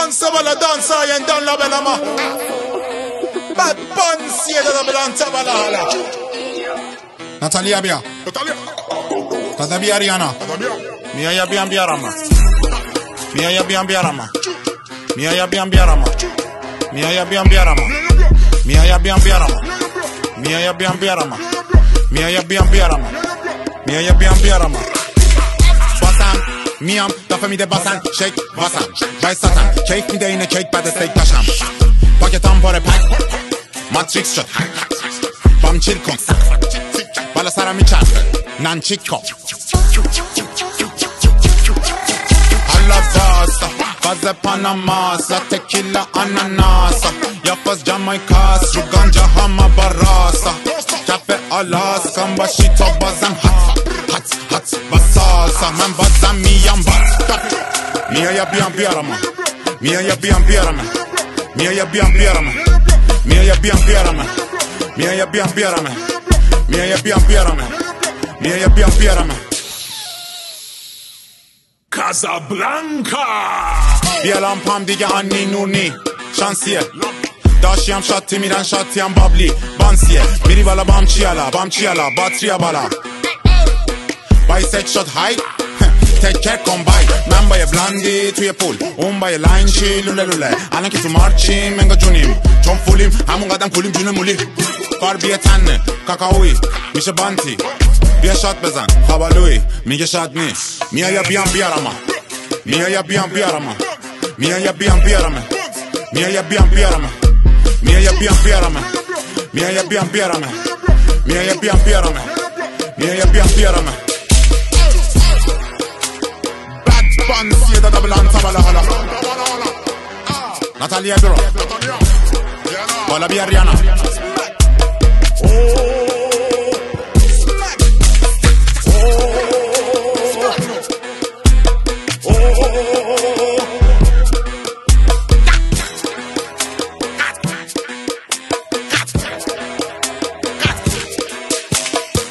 Dansa bala dansa yen dan la bela ma. Bad Bunny da bela dansa bala hala. Natalia bia. Natalia Ariana. Mia ya bian biarama. Mia ya bian biarama. Mia ya bian biarama. Mia ya bian biarama. Mia ya bian biarama. Mia ya bian biarama. Mia ya bian biarama. Mia ya bian biarama. Basan miam da famille de basan shake basan. Bay satan keyif mi de yine cake bade steak taşam. Paketam for a pack. Matrix shot. Bam çirko. Bala sara mi çar. Nan chico. Alla basta. Faze Panamasa. Tequila ananasa. Yapaz Jamaicas. Ruganja hama barasa. Cafe Alaska. Başito bazan hat basasa. Men bazan miyam bat. Mia ya bian biarama. Mia ya bian biarama. Mia ya bian biarama. Mia ya bian biarama. Mia ya bian biarama. Mia ya bian biarama. Mia ya bian biarama. Casablanca. بیالام پام دیگه انی نونی شانسیه داشتیم شاتی میرن شاتیم بابلی بانسیه میری بالا بام چیالا باتریا بالا بای سک شد های تکر کن بای من با یه بلندی توی پول اون با یه لاین چی لوله لوله الان که تو مارچیم منگا جونیم چون فولیم همون قدم پولیم جون مولی کار بیه تنه کاکاوی میشه بانتی بیا شات بزن خوابالوی میگه شاد نیست میا یا بیام بیارم میا یا بیام بیارم Mia ya bian biarame. Mia ya bian biarame. Mia ya bian biarame. Mia ya bian biarame. Mia ya bian biarame. Mia ya bian biarame. Bad Bunny da blanca bala hala. Natalia bro. Bala bi Ariana.